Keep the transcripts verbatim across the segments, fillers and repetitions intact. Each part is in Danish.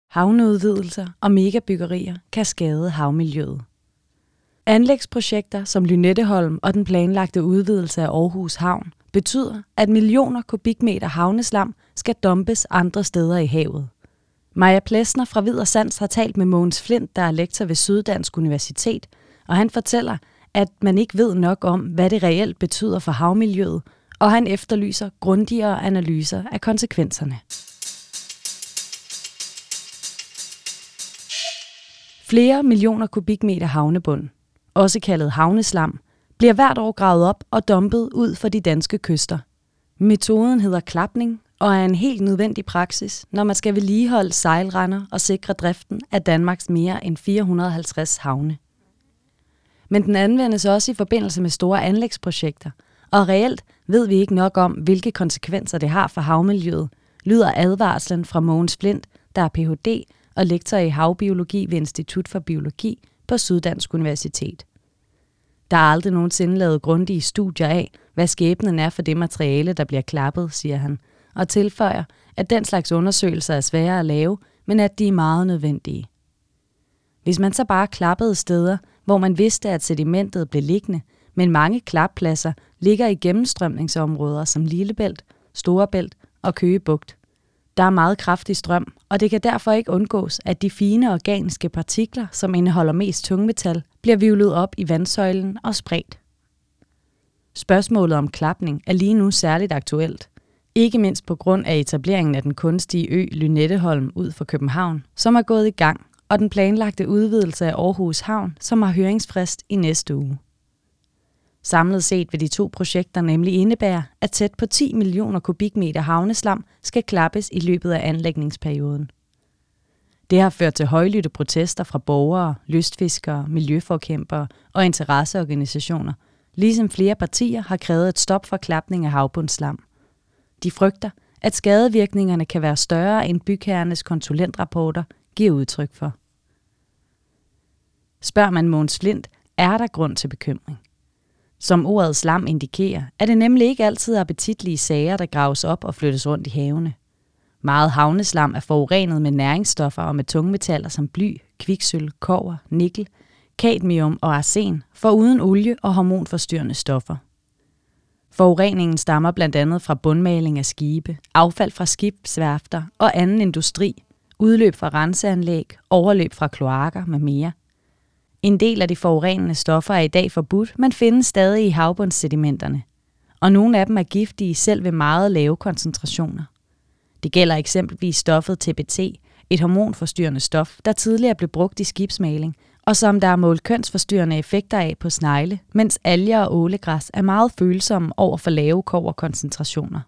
Havneudvidelser og megabyggerier kan skade havmiljøet. Anlægsprojekter som Lynetteholm og den planlagte udvidelse af Aarhus Havn betyder, at millioner kubikmeter havneslam skal dumpes andre steder i havet. Maja Plesner fra Vid og Sans har talt med Mogens Flindt, der er lektor ved Syddansk Universitet, og han fortæller, at man ikke ved nok om, hvad det reelt betyder for havmiljøet, og han efterlyser grundigere analyser af konsekvenserne. Flere millioner kubikmeter havnebund, også kaldet havneslam, bliver hvert år gravet op og dumpet ud for de danske kyster. Metoden hedder klapning og er en helt nødvendig praksis, når man skal vedligeholde sejlrender og sikre driften af Danmarks mere end fire hundrede og halvtreds havne. Men den anvendes også i forbindelse med store anlægsprojekter, og reelt ved vi ikke nok om, hvilke konsekvenser det har for havmiljøet, lyder advarslen fra Mogens Flindt, der er P H D og lektor i havbiologi ved Institut for Biologi på Syddansk Universitet. Der er aldrig nogensinde lavet grundige studier af, hvad skæbnen er for det materiale, der bliver klappet, siger han, og tilføjer, at den slags undersøgelser er svære at lave, men at de er meget nødvendige. Hvis man så bare klappede steder, hvor man vidste, at sedimentet blev liggende, men mange klappladser ligger i gennemstrømningsområder som Lillebælt, Storebælt og Køge Bugt. Der er meget kraftig strøm, og det kan derfor ikke undgås, at de fine organiske partikler, som indeholder mest tungmetal, bliver hvirvlet op i vandsøjlen og spredt. Spørgsmålet om klapning er lige nu særligt aktuelt. Ikke mindst på grund af etableringen af den kunstige ø Lynetteholm ud for København, som er gået i gang, og den planlagte udvidelse af Aarhus Havn, som har høringsfrist i næste uge. Samlet set vil de to projekter nemlig indebære, at tæt på ti millioner kubikmeter havneslam skal klappes i løbet af anlægningsperioden. Det har ført til højlydte protester fra borgere, lystfiskere, miljøforkæmpere og interesseorganisationer, ligesom flere partier har krævet et stop for klapning af havbundslam. De frygter, at skadevirkningerne kan være større end bygherrenes konsulentrapporter giver udtryk for. Spørger man Mogens Flindt, er der grund til bekymring. Som ordet slam indikerer, er det nemlig ikke altid appetitlige sager, der graves op og flyttes rundt i havene. Meget havneslam er forurenet med næringsstoffer og med tungmetaller som bly, kviksølv, kobber, nikkel, cadmium og arsen, foruden olie og hormonforstyrrende stoffer. Forureningen stammer blandt andet fra bundmaling af skibe, affald fra skibsværfter og anden industri, udløb fra renseanlæg, overløb fra kloakker med mere. En del af de forurenende stoffer er i dag forbudt, men findes stadig i havbundssedimenterne. Og nogle af dem er giftige selv ved meget lave koncentrationer. Det gælder eksempelvis stoffet T B T, et hormonforstyrrende stof, der tidligere blev brugt i skibsmaling, og som der er målt kønsforstyrrende effekter af på snegle, mens alger og ålegræs er meget følsomme over for lave kobberkoncentrationer.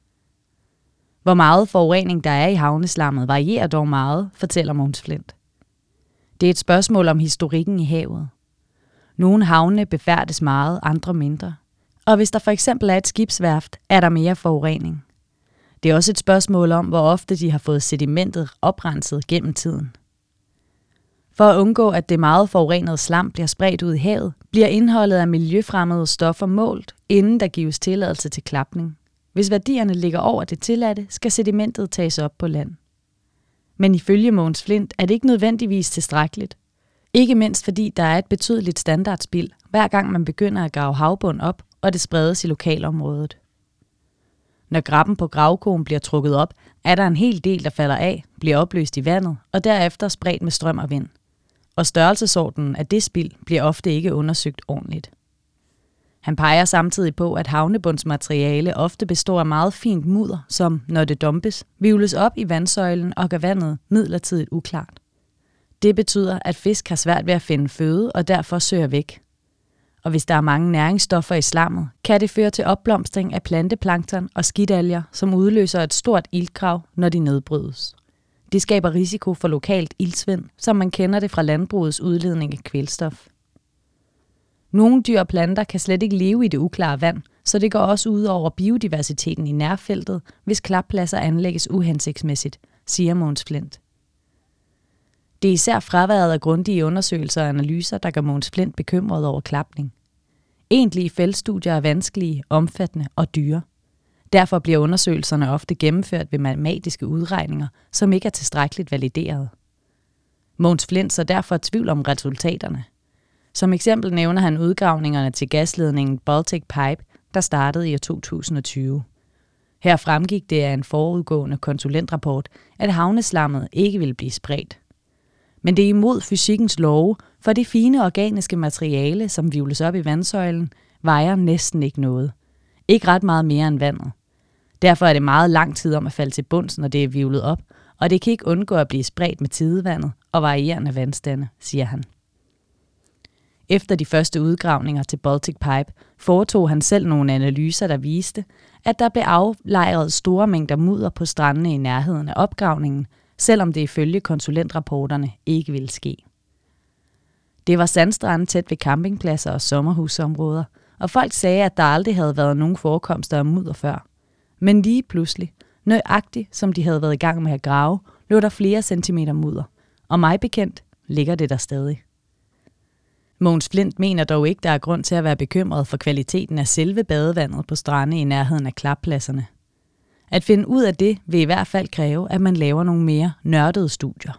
Hvor meget forurening der er i havneslammet varierer dog meget, fortæller Mogens Flindt. Det er et spørgsmål om historikken i havet. Nogle havne befærdes meget, andre mindre. Og hvis der for eksempel er et skibsværft, er der mere forurening. Det er også et spørgsmål om, hvor ofte de har fået sedimentet oprenset gennem tiden. For at undgå, at det meget forurenede slam bliver spredt ud i havet, bliver indholdet af miljøfremmede stoffer målt, inden der gives tilladelse til klapning. Hvis værdierne ligger over det tilladte, skal sedimentet tages op på land. Men ifølge Mogens Flindt er det ikke nødvendigvis tilstrækkeligt. Ikke mindst fordi der er et betydeligt standardspild, hver gang man begynder at grave havbund op, og det spredes i lokalområdet. Når grabben på gravkogen bliver trukket op, er der en hel del, der falder af, bliver opløst i vandet og derefter spredt med strøm og vind. Og størrelsesordenen af det spild bliver ofte ikke undersøgt ordentligt. Han peger samtidig på, at havnebundsmateriale ofte består af meget fint mudder, som, når det dumpes, hvirvles op i vandsøjlen og gør vandet midlertidigt uklart. Det betyder, at fisk har svært ved at finde føde og derfor søger væk. Og hvis der er mange næringsstoffer i slammet, kan det føre til opblomstring af planteplankton og skidalger, som udløser et stort iltkrav, når de nedbrydes. Det skaber risiko for lokalt iltsvind, som man kender det fra landbrugets udledning af kvælstof. Nogle dyr og planter kan slet ikke leve i det uklare vand, så det går også ud over biodiversiteten i nærfeltet, hvis klappladser anlægges uhensigtsmæssigt, siger Mogens Flindt. Det er især fraværet af grundige undersøgelser og analyser, der gør Mogens Flindt bekymret over klapning. Egentlige feltstudier er vanskelige, omfattende og dyre. Derfor bliver undersøgelserne ofte gennemført ved matematiske udregninger, som ikke er tilstrækkeligt valideret. Mogens Flindt så derfor tvivl om resultaterne. Som eksempel nævner han udgravningerne til gasledningen Baltic Pipe, der startede i år to tusind og tyve. Her fremgik det af en forudgående konsulentrapport, at havneslammet ikke ville blive spredt. Men det er imod fysikkens love, for det fine organiske materiale, som hvirvles op i vandsøjlen, vejer næsten ikke noget. Ikke ret meget mere end vandet. Derfor er det meget lang tid om at falde til bunds, når det er hvirvlet op, og det kan ikke undgå at blive spredt med tidevandet og varierende vandstande, siger han. Efter de første udgravninger til Baltic Pipe foretog han selv nogle analyser, der viste, at der blev aflejret store mængder mudder på strandene i nærheden af opgravningen, selvom det ifølge konsulentrapporterne ikke ville ske. Det var sandstrande tæt ved campingpladser og sommerhusområder, og folk sagde, at der aldrig havde været nogen forekomster af mudder før. Men lige pludselig, nøjagtigt som de havde været i gang med at grave, lå der flere centimeter mudder, og mig bekendt ligger det der stadig. Mogens Flindt mener dog ikke, der er grund til at være bekymret for kvaliteten af selve badevandet på strande i nærheden af klappladserne. At finde ud af det vil i hvert fald kræve, at man laver nogle mere nørdede studier.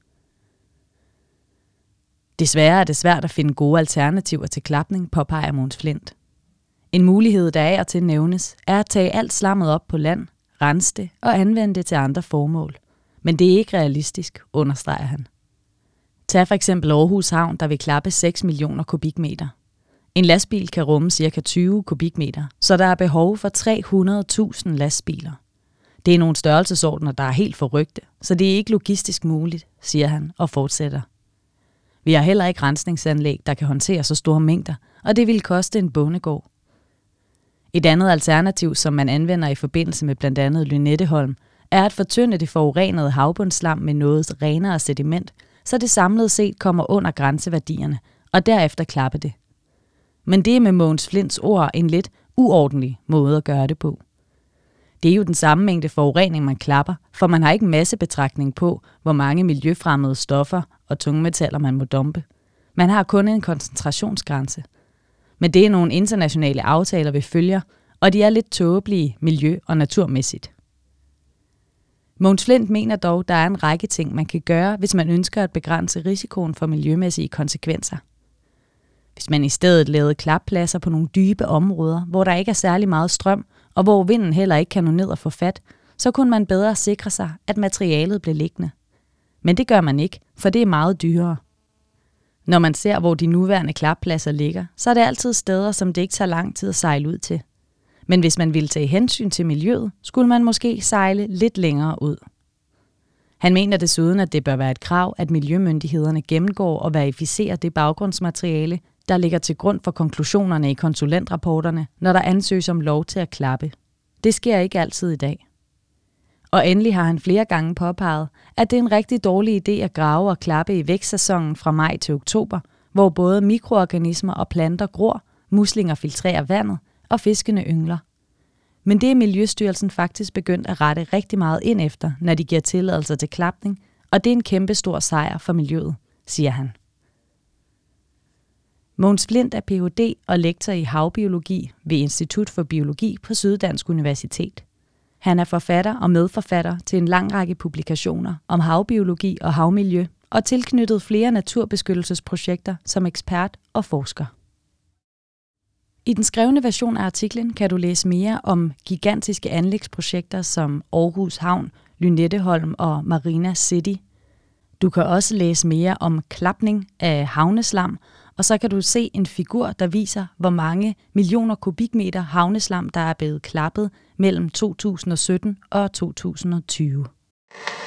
Desværre er det svært at finde gode alternativer til klapning, påpeger Mogens Flindt. En mulighed, der af og til nævnes, er at tage alt slammet op på land, rense det og anvende det til andre formål. Men det er ikke realistisk, understreger han. Tag for eksempel Aarhus Havn, der vil klappe seks millioner kubikmeter. En lastbil kan rumme ca. tyve kubikmeter, så der er behov for tre hundrede tusind lastbiler. Det er nogle størrelsesordner, der er helt forrygte, så det er ikke logistisk muligt, siger han og fortsætter. Vi har heller ikke rensningsanlæg, der kan håndtere så store mængder, og det vil koste en bondegård. Et andet alternativ, som man anvender i forbindelse med blandt andet Lynetteholm, er at fortynde det forurenede havbundslam med noget renere sediment, så det samlet set kommer under grænseværdierne, og derefter klappe det. Men det er med Mogens Flindts ord en lidt uordentlig måde at gøre det på. Det er jo den samme mængde forurening, man klapper, for man har ikke massebetragtning på, hvor mange miljøfremmede stoffer og tungmetaller man må dumpe. Man har kun en koncentrationsgrænse. Men det er nogle internationale aftaler, vi følger, og de er lidt tåbelige miljø- og naturmæssigt. Mogens Flindt mener dog, der er en række ting, man kan gøre, hvis man ønsker at begrænse risikoen for miljømæssige konsekvenser. Hvis man i stedet lavede klappladser på nogle dybe områder, hvor der ikke er særlig meget strøm, og hvor vinden heller ikke kan nå ned og få fat, så kunne man bedre sikre sig, at materialet blev liggende. Men det gør man ikke, for det er meget dyrere. Når man ser, hvor de nuværende klappladser ligger, så er det altid steder, som det ikke tager lang tid at sejle ud til. Men hvis man ville tage hensyn til miljøet, skulle man måske sejle lidt længere ud. Han mener desuden, at det bør være et krav, at miljømyndighederne gennemgår og verificerer det baggrundsmateriale, der ligger til grund for konklusionerne i konsulentrapporterne, når der ansøges om lov til at klappe. Det sker ikke altid i dag. Og endelig har han flere gange påpeget, at det er en rigtig dårlig idé at grave og klappe i vækstsæsonen fra maj til oktober, hvor både mikroorganismer og planter gror, muslinger filtrerer vandet og fiskene yngler. Men det er Miljøstyrelsen faktisk begyndt at rette rigtig meget ind efter, når de giver tilladelser til klapning, og det er en kæmpe stor sejr for miljøet, siger han. Mogens Flindt er P H D og lektor i havbiologi ved Institut for Biologi på Syddansk Universitet. Han er forfatter og medforfatter til en lang række publikationer om havbiologi og havmiljø og tilknyttet flere naturbeskyttelsesprojekter som ekspert og forsker. I den skrevne version af artiklen kan du læse mere om gigantiske anlægsprojekter som Aarhus Havn, Lynetteholm og Marina City. Du kan også læse mere om klapning af havneslam, og så kan du se en figur, der viser, hvor mange millioner kubikmeter havneslam, der er blevet klappet mellem to tusind og sytten og to tusind og tyve.